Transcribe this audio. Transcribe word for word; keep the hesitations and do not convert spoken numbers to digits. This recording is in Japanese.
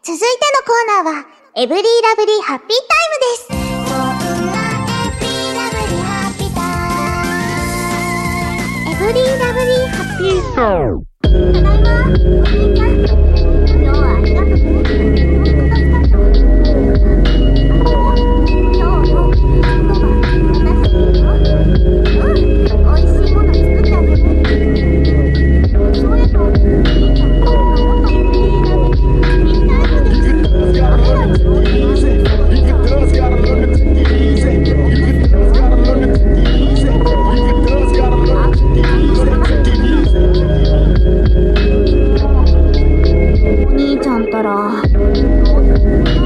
続いてのコーナーは、エブリーラブリーハッピータイムです。エブリーラブリーハッピータイム。ただいま、おじいちゃん。今日はありがとうね。お兄ちゃんたら